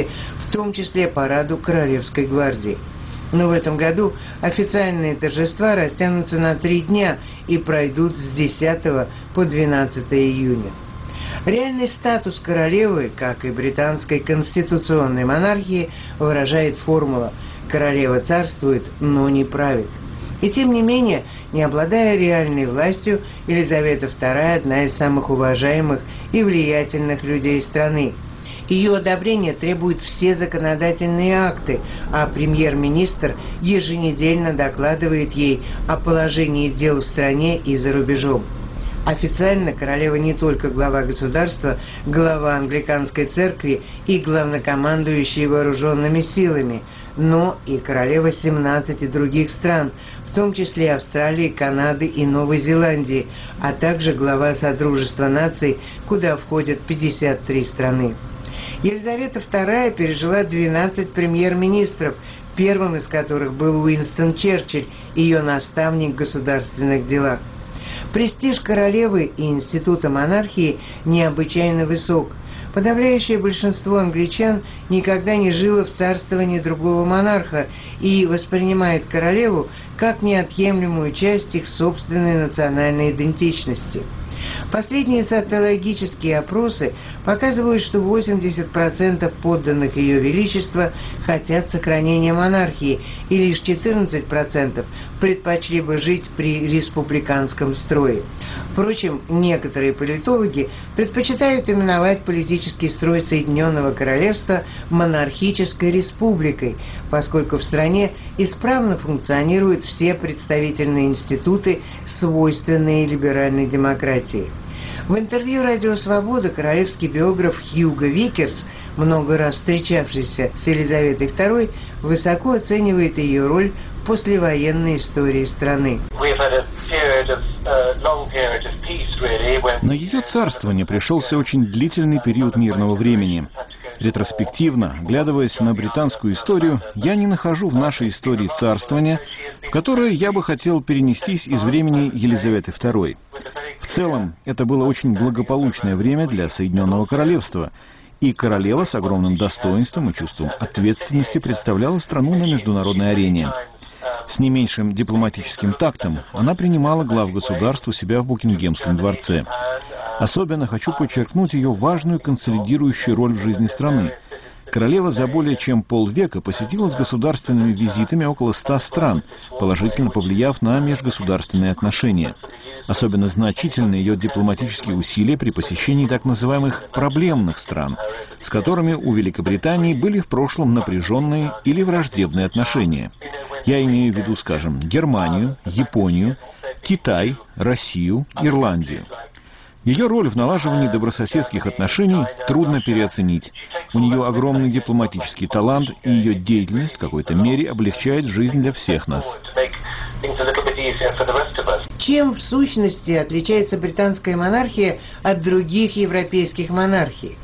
в том числе параду Королевской гвардии. Но в этом году официальные торжества растянутся на три дня и пройдут с десятого по двенадцатое июня. Реальный статус королевы, как и британской конституционной монархии, выражает формула «королева царствует, но не правит». И тем не менее, не обладая реальной властью, Елизавета вторая – одна из самых уважаемых и влиятельных людей страны. Ее одобрение требуют все законодательные акты, а премьер-министр еженедельно докладывает ей о положении дел в стране и за рубежом. Официально королева не только глава государства, глава англиканской церкви и главнокомандующий вооруженными силами, но и королева семнадцати других стран, в том числе Австралии, Канады и Новой Зеландии, а также глава Содружества наций, куда входят пятьдесят три страны. Елизавета вторая пережила двенадцать премьер-министров, первым из которых был Уинстон Черчилль, ее наставник в государственных делах. Престиж королевы и института монархии необычайно высок. Подавляющее большинство англичан никогда не жило в царствовании другого монарха и воспринимает королеву как неотъемлемую часть их собственной национальной идентичности. Последние социологические опросы показывают, что восемьдесят процентов подданных Ее Величества хотят сохранения монархии, и лишь четырнадцать процентов предпочли бы жить при республиканском строе. Впрочем, некоторые политологи предпочитают именовать политический строй Соединенного Королевства монархической республикой, поскольку в стране исправно функционируют все представительные институты, свойственные либеральной демократии. В интервью «Радио Свобода» королевский биограф Хьюго Викерс, много раз встречавшийся с Елизаветой второй, высоко оценивает ее роль в послевоенной истории страны. На ее царствование пришелся очень длительный период мирного времени. Ретроспективно, оглядываясь на британскую историю, я не нахожу в нашей истории царствования, в которое я бы хотел перенестись из времени Елизаветы второй. В целом, это было очень благополучное время для Соединенного Королевства, и королева с огромным достоинством и чувством ответственности представляла страну на международной арене. С не меньшим дипломатическим тактом она принимала глав государств у себя в Букингемском дворце. Особенно хочу подчеркнуть ее важную консолидирующую роль в жизни страны. Королева за более чем полвека посетила с государственными визитами около ста стран, положительно повлияв на межгосударственные отношения. Особенно значительны ее дипломатические усилия при посещении так называемых проблемных стран, с которыми у Великобритании были в прошлом напряженные или враждебные отношения. Я имею в виду, скажем, Германию, Японию, Китай, Россию, Ирландию. Ее роль в налаживании добрососедских отношений трудно переоценить. У нее огромный дипломатический талант, и ее деятельность в какой-то мере облегчает жизнь для всех нас. Чем в сущности отличается британская монархия от других европейских монархий?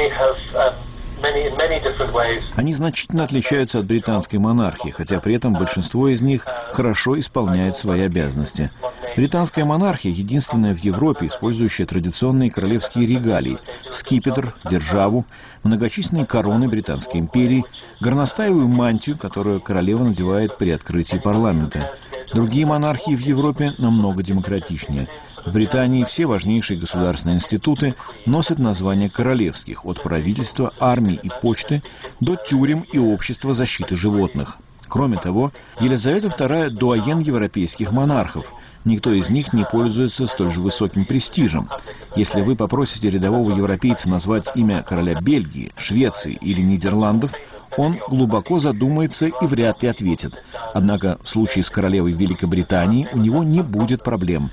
Они значительно отличаются от британской монархии, хотя при этом большинство из них хорошо исполняет свои обязанности. Британская монархия единственная в Европе, использующая традиционные королевские регалии: скипетр, державу, многочисленные короны Британской империи, горностаевую мантию, которую королева надевает при открытии парламента. Другие монархии в Европе намного демократичнее. В Британии все важнейшие государственные институты носят названия королевских, от правительства, армии и почты до тюрем и общества защиты животных. Кроме того, Елизавета вторая – дуаен европейских монархов. Никто из них не пользуется столь же высоким престижем. Если вы попросите рядового европейца назвать имя короля Бельгии, Швеции или Нидерландов, он глубоко задумается и вряд ли ответит. Однако в случае с королевой Великобритании у него не будет проблем.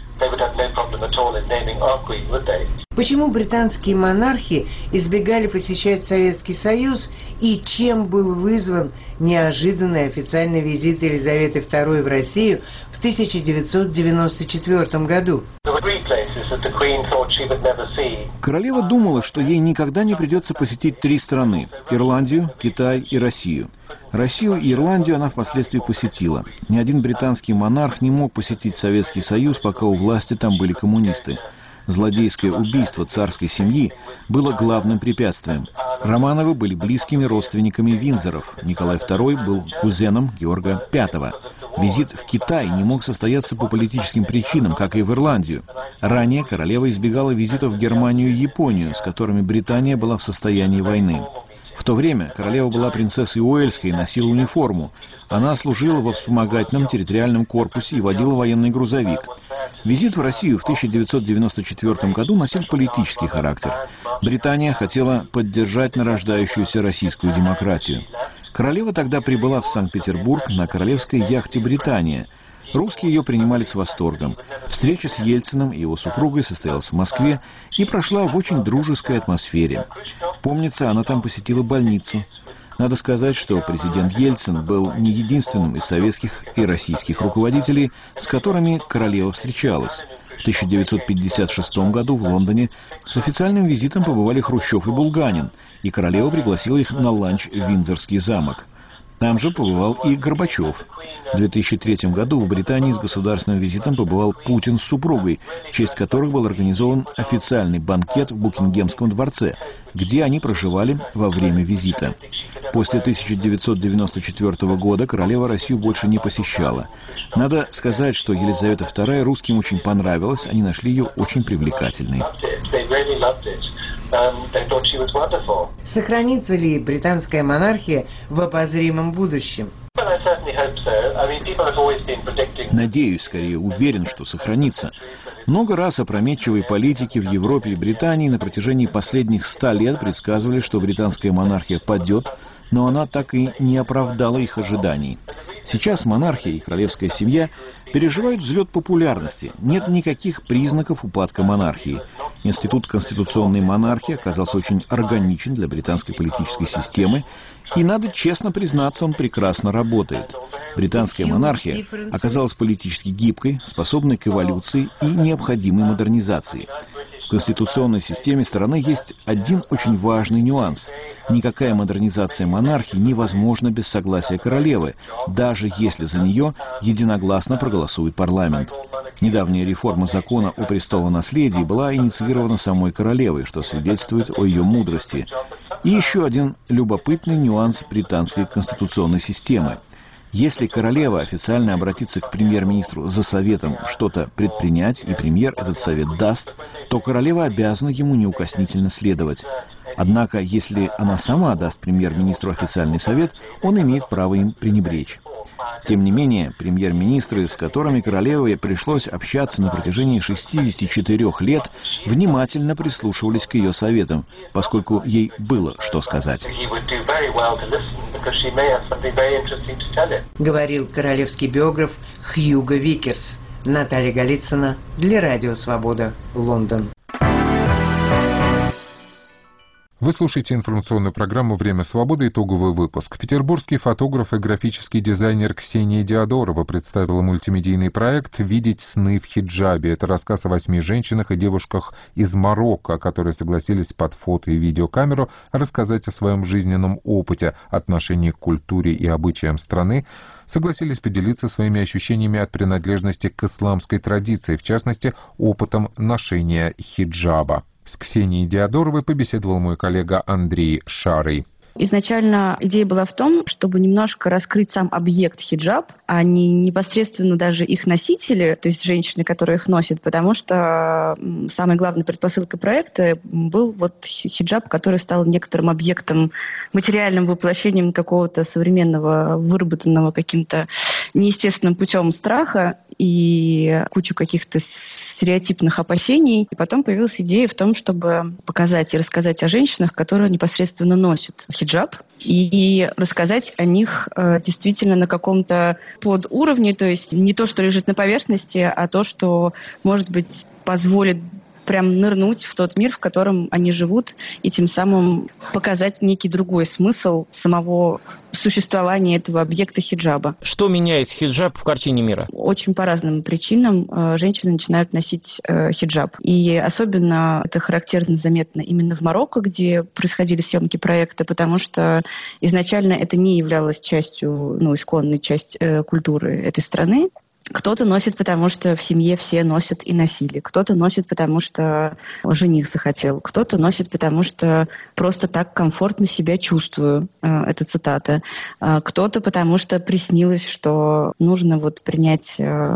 Почему британские монархи избегали посещать Советский Союз и чем был вызван неожиданный официальный визит Елизаветы второй в Россию в тысяча девятьсот девяносто четвёртом году? Королева думала, что ей никогда не придется посетить три страны – Ирландию, Китай и Россию. Россию и Ирландию она впоследствии посетила. Ни один британский монарх не мог посетить Советский Союз, пока у власти там были коммунисты. Злодейское убийство царской семьи было главным препятствием. Романовы были близкими родственниками Виндзоров. Николай второй был кузеном Георга пятого. Визит в Китай не мог состояться по политическим причинам, как и в Ирландию. Ранее королева избегала визитов в Германию и Японию, с которыми Британия была в состоянии войны. В то время королева была принцессой Уэльской и носила униформу. Она служила во вспомогательном территориальном корпусе и водила военный грузовик. Визит в Россию в тысяча девятьсот девяносто четвёртом году носил политический характер. Британия хотела поддержать нарождающуюся российскую демократию. Королева тогда прибыла в Санкт-Петербург на королевской яхте «Британия». Русские ее принимали с восторгом. Встреча с Ельциным и его супругой состоялась в Москве и прошла в очень дружеской атмосфере. Помнится, она там посетила больницу. Надо сказать, что президент Ельцин был не единственным из советских и российских руководителей, с которыми королева встречалась. В тысяча девятьсот пятьдесят шестом году в Лондоне с официальным визитом побывали Хрущев и Булганин, и королева пригласила их на ланч в Виндзорский замок. Там же побывал и Горбачев. В две тысячи третьем году в Британии с государственным визитом побывал Путин с супругой, в честь которых был организован официальный банкет в Букингемском дворце, где они проживали во время визита. После тысяча девятьсот девяносто четвёртого года королева Россию больше не посещала. Надо сказать, что Елизавета вторая русским очень понравилась, они нашли ее очень привлекательной. Сохранится ли британская монархия в обозримом будущем? Надеюсь, скорее уверен, что сохранится. Много раз опрометчивые политики в Европе и Британии на протяжении последних ста лет предсказывали, что британская монархия падет, но она так и не оправдала их ожиданий. Сейчас монархия и королевская семья переживают взлет популярности. Нет никаких признаков упадка монархии. Институт конституционной монархии оказался очень органичен для британской политической системы, и, надо честно признаться, он прекрасно работает. Британская монархия оказалась политически гибкой, способной к эволюции и необходимой модернизации. В конституционной системе страны есть один очень важный нюанс. Никакая модернизация монархии невозможна без согласия королевы, даже если за нее единогласно проголосует парламент. Недавняя реформа закона о престолонаследии была инициирована самой королевой, что свидетельствует о ее мудрости. И еще один любопытный нюанс британской конституционной системы. Если королева официально обратится к премьер-министру за советом что-то предпринять, и премьер этот совет даст, то королева обязана ему неукоснительно следовать. Однако, если она сама даст премьер-министру официальный совет, он имеет право им пренебречь. Тем не менее, премьер-министры, с которыми королеве пришлось общаться на протяжении шестидесяти четырёх лет, внимательно прислушивались к ее советам, поскольку ей было что сказать. Говорил королевский биограф Хьюго Викерс. Наталья Голицына для Радио Свобода, Лондон. Вы слушаете информационную программу «Время свободы», итоговый выпуск. Петербургский фотограф и графический дизайнер Ксения Диадорова представила мультимедийный проект «Видеть сны в хиджабе». Это рассказ о восьми женщинах и девушках из Марокко, которые согласились под фото и видеокамеру рассказать о своем жизненном опыте, отношении к культуре и обычаям страны, согласились поделиться своими ощущениями от принадлежности к исламской традиции, в частности, опытом ношения хиджаба. С Ксенией Диадоровой побеседовал мой коллега Андрей Шарый. Изначально идея была в том, чтобы немножко раскрыть сам объект хиджаб, а не непосредственно даже их носители, то есть женщины, которые их носят, потому что самой главной предпосылкой проекта был вот хиджаб, который стал некоторым объектом, материальным воплощением какого-то современного, выработанного каким-то неестественным путем страха и кучу каких-то стереотипных опасений. И потом появилась идея в том, чтобы показать и рассказать о женщинах, которые непосредственно носят хиджаб, и рассказать о них э, действительно на каком-то подуровне, то есть не то, что лежит на поверхности, а то, что, может быть, позволит прям нырнуть в тот мир, в котором они живут, и тем самым показать некий другой смысл самого существования этого объекта хиджаба. Что меняет хиджаб в картине мира? Очень по разным причинам э, женщины начинают носить э, хиджаб. И особенно это характерно заметно именно в Марокко, где происходили съемки проекта, потому что изначально это не являлось частью, ну, исконной частью э, культуры этой страны. Кто-то носит, потому что в семье все носят и носили. Кто-то носит, потому что жених захотел. Кто-то носит, потому что просто так комфортно себя чувствую. Это цитата. Кто-то, потому что приснилось, что нужно вот принять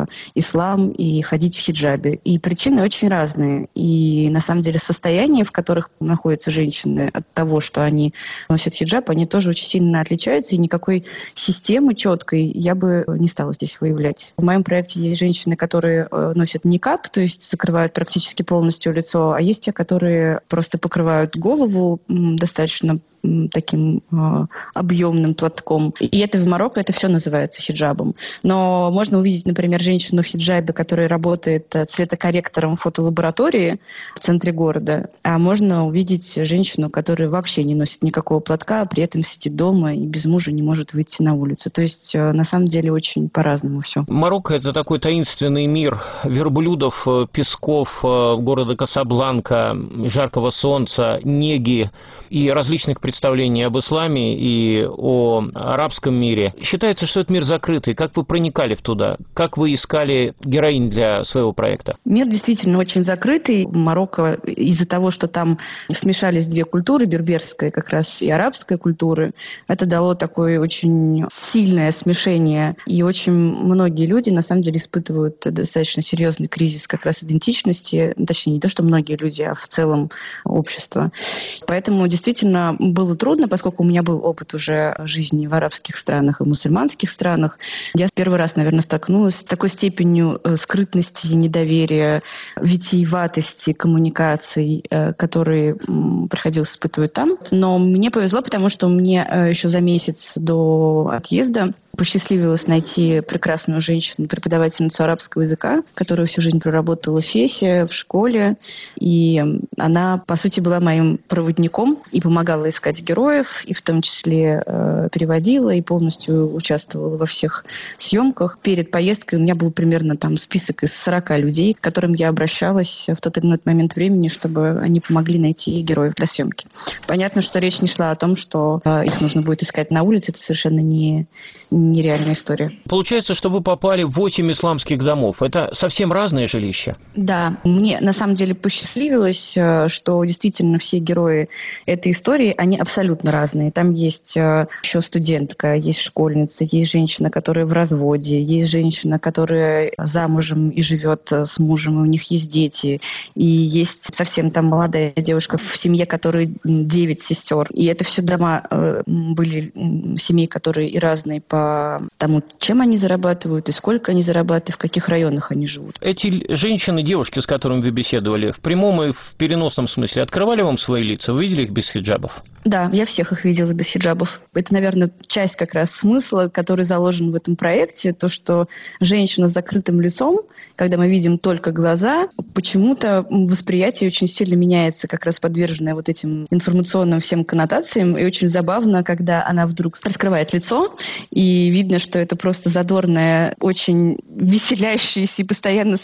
ислам и ходить в хиджабе. И причины очень разные. И на самом деле состояния, в которых находятся женщины от того, что они носят хиджаб, они тоже очень сильно отличаются. И никакой системы четкой я бы не стала здесь выявлять. В моем проекте есть женщины, которые носят никаб, то есть закрывают практически полностью лицо, а есть те, которые просто покрывают голову достаточно таким э, объемным платком. И это в Марокко, это все называется хиджабом. Но можно увидеть, например, женщину в хиджабе, которая работает цветокорректором в фотолаборатории в центре города, а можно увидеть женщину, которая вообще не носит никакого платка, а при этом сидит дома и без мужа не может выйти на улицу. То есть, э, на самом деле, очень по-разному все. Марокко – это такой таинственный мир верблюдов, песков, города Касабланка, жаркого солнца, неги и различных представлений об исламе и о арабском мире. Считается, что это мир закрытый. Как вы проникали в туда? Как вы искали героинь для своего проекта? Мир действительно очень закрытый. Марокко из-за того, что там смешались две культуры, берберская как раз и арабская культуры, это дало такое очень сильное смешение. И очень многие люди на самом деле испытывают достаточно серьезный кризис как раз идентичности. Точнее, не то, что многие люди, а в целом общество. Поэтому действительно было трудно, поскольку у меня был опыт уже жизни в арабских странах и мусульманских странах. Я первый раз, наверное, столкнулась с такой степенью скрытности, недоверия, витиеватости коммуникаций, которые приходилось испытывать там. Но мне повезло, потому что мне еще за месяц до отъезда посчастливилось найти прекрасную женщину, преподавательницу арабского языка, которая всю жизнь проработала в ФЕСе, в школе. И она, по сути, была моим проводником и помогала искать героев, и в том числе э, переводила, и полностью участвовала во всех съемках. Перед поездкой у меня был примерно там список из сорока людей, к которым я обращалась в тот или иной момент времени, чтобы они помогли найти героев для съемки. Понятно, что речь не шла о том, что э, их нужно будет искать на улице. Это совершенно не... нереальная история. Получается, что вы попали в восемь исламских домов. Это совсем разные жилища? Да. Мне на самом деле посчастливилось, что действительно все герои этой истории, они абсолютно разные. Там есть еще студентка, есть школьница, есть женщина, которая в разводе, есть женщина, которая замужем и живет с мужем, и у них есть дети. И есть совсем там молодая девушка в семье, которой девять сестер. И это все дома были семьи, которые и разные по тому, чем они зарабатывают, и сколько они зарабатывают, и в каких районах они живут. Эти женщины, девушки, с которыми вы беседовали, в прямом и в переносном смысле открывали вам свои лица? Вы видели их без хиджабов? Да, я всех их видела без хиджабов. Это, наверное, часть как раз смысла, который заложен в этом проекте, то, что женщина с закрытым лицом, когда мы видим только глаза, почему-то восприятие очень сильно меняется, как раз подверженное вот этим информационным всем коннотациям, и очень забавно, когда она вдруг раскрывает лицо, и видно, что это просто задорная, очень веселящаяся и постоянно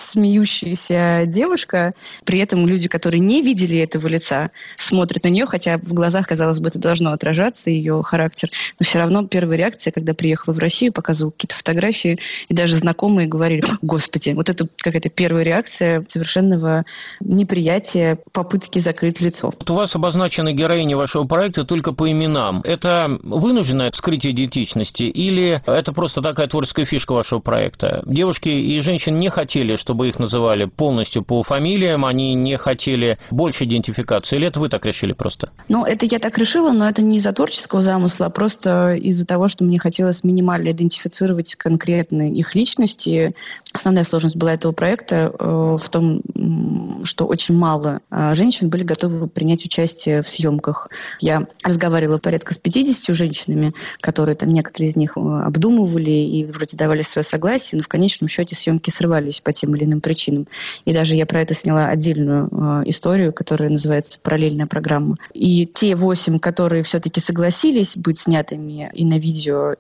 смеющаяся девушка. При этом люди, которые не видели этого лица, смотрят на нее, хотя в глазах, казалось бы, это должно отражаться, ее характер. Но все равно первая реакция, когда приехала в Россию, показывала какие-то фотографии, и даже знакомые говорили: «Господи, вот это какая-то первая реакция совершенного неприятия, попытки закрыть лицо». Вот у вас обозначены героини вашего проекта только по именам. Это вынужденное скрытие идентичности или это просто такая творческая фишка вашего проекта? Девушки и женщины не хотели, чтобы их называли полностью по фамилиям, они не хотели больше идентификации, или это вы так решили просто? Ну, это я так решила, но это не из-за творческого замысла, а просто из-за того, что мне хотелось минимально идентифицировать конкретные их личности. Основная сложность была этого проекта э, в том, что очень мало э, женщин были готовы принять участие в съемках. Я разговаривала порядка с пятьюдесятью женщинами, которые там некоторые из них обдумывали и вроде давали свое согласие, но в конечном счете съемки срывались по тем или иным причинам. И даже я про это сняла отдельную э, историю, которая называется «Параллельная программа». И те восемь, которые все-таки согласились быть снятыми и на видео,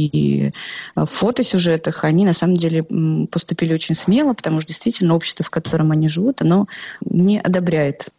и в фотосюжетах, они на самом деле поступили очень смело, потому что действительно общество, в котором они живут, оно не одобряет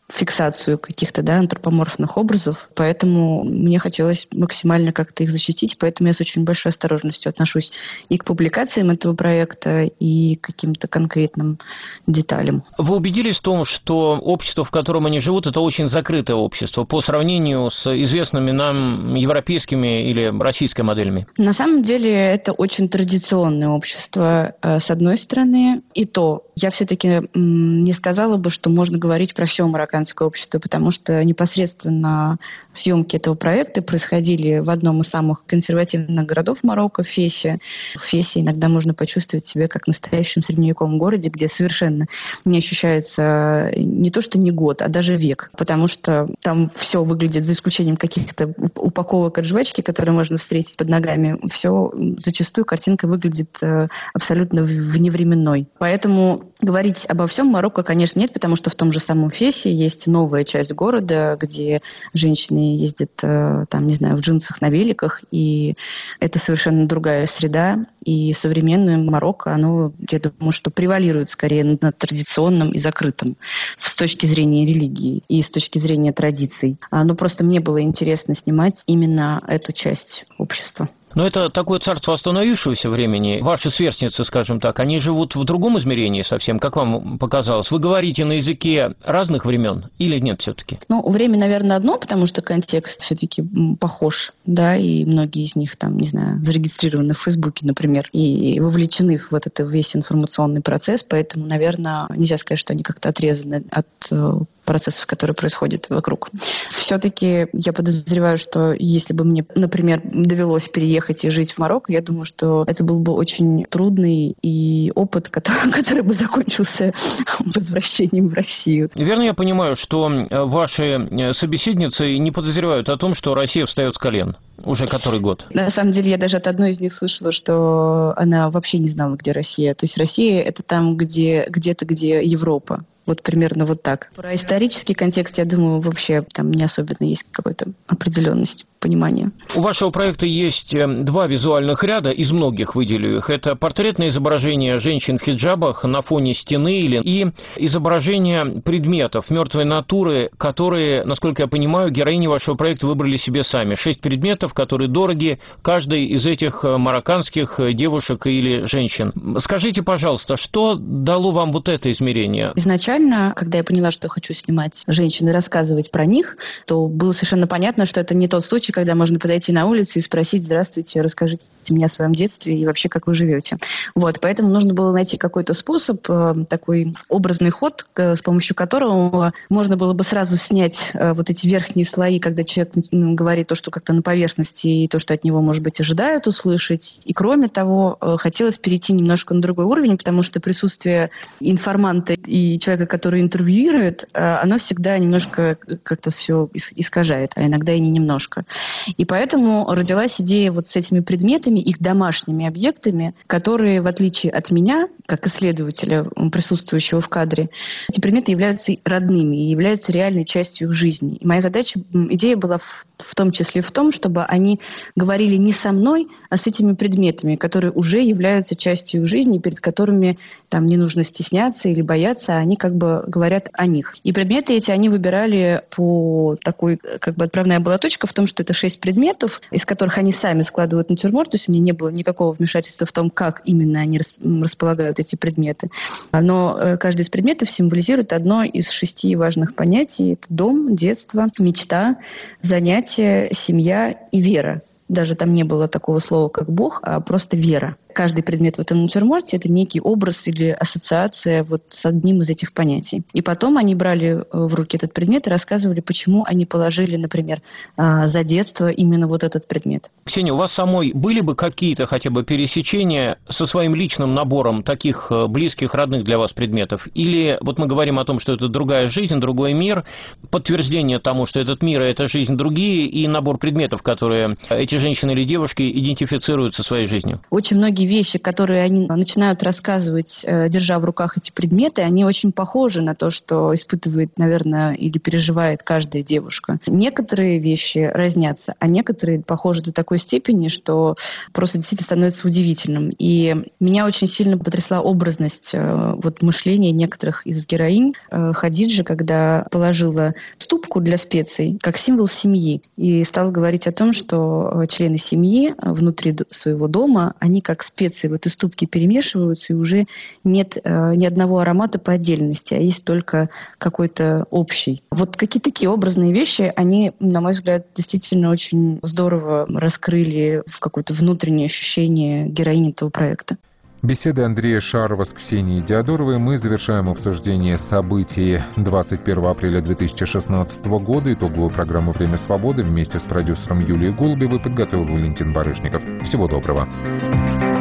фиксацию каких-то, да, антропоморфных образов, поэтому мне хотелось максимально как-то их защитить, поэтому я с очень большой осторожностью отношусь и к публикациям этого проекта, и к каким-то конкретным деталям. Вы убедились в том, что общество, в котором они живут, это очень закрытое общество по сравнению с известными нам европейскими или российской моделями? На самом деле это очень традиционное общество, с одной стороны, и то я все-таки не сказала бы, что можно говорить про все марокканское общество, потому что непосредственно съемки этого проекта происходили в одном из самых консервативных городов Марокко, в Фесе. В Фесе иногда можно почувствовать себя как в настоящем средневековом городе, где совершенно не ощущается не то что не год, а даже век, потому что там все выглядит, за исключением каких-то упаковок от жвачки, которые можно встретить под ногами, все зачастую картинка выглядит абсолютно вневременной. Поэтому говорить обо всем Марокко, конечно, нет, потому что в том же самом Фесе есть новая часть города, где женщины ездят, там, не знаю, в джинсах на великах, и это совершенно другая среда, и современное Марокко, оно, я думаю, что превалирует скорее над традиционным и закрытым с точки зрения религии и с точки зрения традиций. Но просто мне было интересно снимать именно эту часть общества. Но это такое царство остановившегося времени. Ваши сверстницы, скажем так, они живут в другом измерении совсем, как вам показалось? Вы говорите на языке разных времен или нет все-таки? Ну, время, наверное, одно, потому что контекст все-таки похож, да, и многие из них, там, не знаю, зарегистрированы в Фейсбуке, например, и вовлечены в вот этот весь информационный процесс, поэтому, наверное, нельзя сказать, что они как-то отрезаны от процессов, которые происходят вокруг. Все-таки я подозреваю, что если бы мне, например, довелось переехать и жить в Марокко, я думаю, что это был бы очень трудный и опыт, который, который бы закончился возвращением в Россию. Верно я понимаю, что ваши собеседницы не подозревают о том, что Россия встает с колен уже который год? На самом деле, я даже от одной из них слышала, что она вообще не знала, где Россия. То есть Россия — это там, где, где-то, где Европа. Вот примерно вот так. Про исторический контекст, я думаю, вообще там не особенно есть какая-то определенность понимания. У вашего проекта есть два визуальных ряда, из многих выделю их. Это портретное изображение женщин в хиджабах на фоне стены или и изображение предметов мертвой натуры, которые, насколько я понимаю, героини вашего проекта выбрали себе сами. Шесть предметов, которые дороги каждой из этих марокканских девушек или женщин. Скажите, пожалуйста, что дало вам вот это измерение? Изначально, когда я поняла, что я хочу снимать женщин и рассказывать про них, то было совершенно понятно, что это не тот случай, когда можно подойти на улицу и спросить: здравствуйте, расскажите мне о своем детстве и вообще, как вы живете. Вот, поэтому нужно было найти какой-то способ, такой образный ход, с помощью которого можно было бы сразу снять вот эти верхние слои, когда человек говорит то, что как-то на поверхности, и то, что от него, может быть, ожидают услышать. И кроме того, хотелось перейти немножко на другой уровень, потому что присутствие информанта и человека, который интервьюирует, оно всегда немножко как-то все искажает, а иногда и не немножко. И поэтому родилась идея вот с этими предметами, их домашними объектами, которые, в отличие от меня, как исследователя, присутствующего в кадре, эти предметы являются родными и являются реальной частью их жизни. И моя задача, идея была в, в том числе в том, чтобы они говорили не со мной, а с этими предметами, которые уже являются частью их жизни, перед которыми там не нужно стесняться или бояться, а они как бы говорят о них. И предметы эти они выбирали по такой как бы отправная была точка в том, что это шесть предметов, из которых они сами складывают натюрморт, то есть у меня не было никакого вмешательства в том, как именно они располагают эти предметы. Но каждый из предметов символизирует одно из шести важных понятий. Это дом, детство, мечта, занятие, семья и вера. Даже там не было такого слова, как Бог, а просто вера. Каждый предмет в этом натюрморте – это некий образ или ассоциация вот с одним из этих понятий. И потом они брали в руки этот предмет и рассказывали, почему они положили, например, за детство именно вот этот предмет. Ксения, у вас самой были бы какие-то хотя бы пересечения со своим личным набором таких близких, родных для вас предметов? Или вот мы говорим о том, что это другая жизнь, другой мир, подтверждение тому, что этот мир и эта жизнь другие, и набор предметов, которые эти женщины или девушки идентифицируют со своей жизнью? Очень многие вещи, которые они начинают рассказывать, держа в руках эти предметы, они очень похожи на то, что испытывает, наверное, или переживает каждая девушка. Некоторые вещи разнятся, а некоторые похожи до такой степени, что просто действительно становится удивительным. И меня очень сильно потрясла образность вот, мышления некоторых из героинь. Хадиджа, когда положила ступку для специй как символ семьи и стала говорить о том, что члены семьи внутри своего дома, они как специи в этой ступке перемешиваются, и уже нет э, ни одного аромата по отдельности, а есть только какой-то общий. Вот какие такие образные вещи, они, на мой взгляд, действительно очень здорово раскрыли в какое-то внутреннее ощущение героини этого проекта. Беседы Андрея Шарова с Ксенией Диадоровой мы завершаем обсуждение событий двадцать первого апреля две тысячи шестнадцатого года. Итоговую программу «Время свободы» вместе с продюсером Юлией Голубевой подготовил Валентин Барышников. Всего доброго.